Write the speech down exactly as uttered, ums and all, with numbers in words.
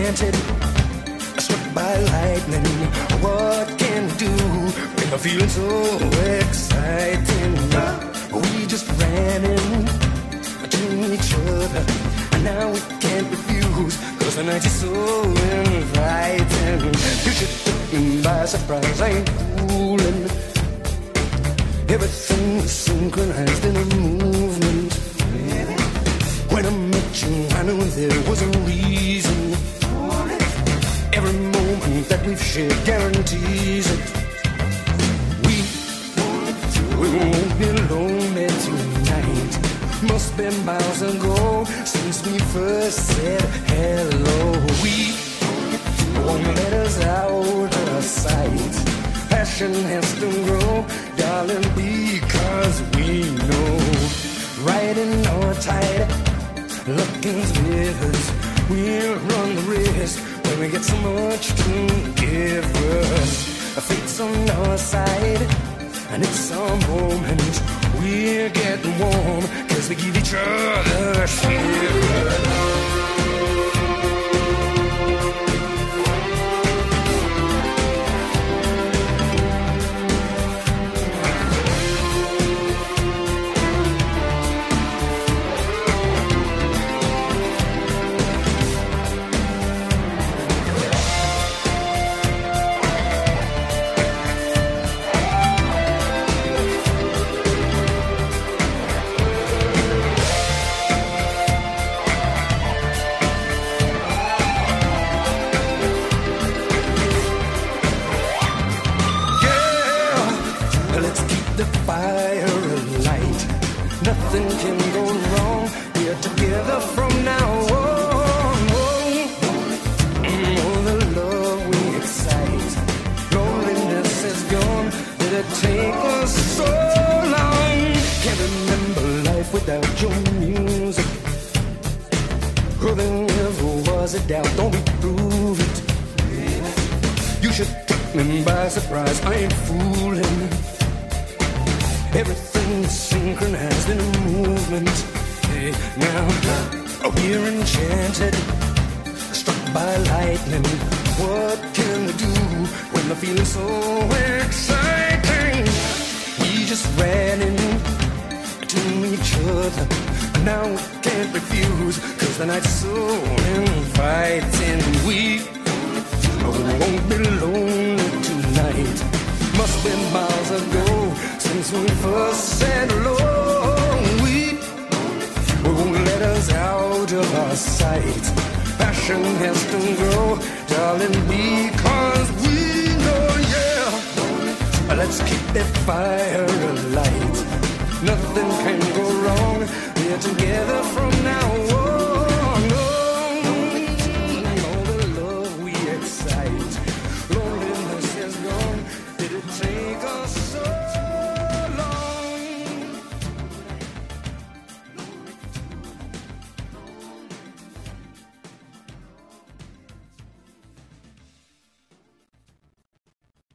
enchanted, struck by lightning. What can we do when we're feeling so exciting? We just ran into each other, and now we can't refuse, cause the night is so inviting. You should took me by surprise, I ain't fooling. Everything was synchronized in a movement. When I met you, I knew there was a reason. Every moment that we've shared guarantees it. We, we won't be lonely tonight. Must be miles ago since we first said hello. We won't let us out of sight. Passion has to grow, darling, because we know right in our tide, luck is with us. We'll run the risk when we get so much to give us. Fate's on our side, and it's our moment. We're getting warm, cause we give each other shivers. Nothing can go wrong. We're together from now on. Oh, the love we excite. Loneliness is gone. Did it take us so long? Can't remember life without your music. Oh, there never was a doubt. Don't we prove it? You should take me by surprise. I ain't fooling. Everything's synchronized in a movement. Hey, now, we're enchanted, struck by lightning. What can we do when the feeling's so exciting? We just ran into each other. Now we can't refuse, cause the night's so inviting. We won't be lonely tonight. Must be miles ago since we first said hello. We, we won't let us out of our sight. Passion has to grow, darling, because we know, yeah. Let's keep that fire alight. Nothing can go wrong. We're together from now on. Oh, all the love we excite. Loneliness is gone. Did it take us so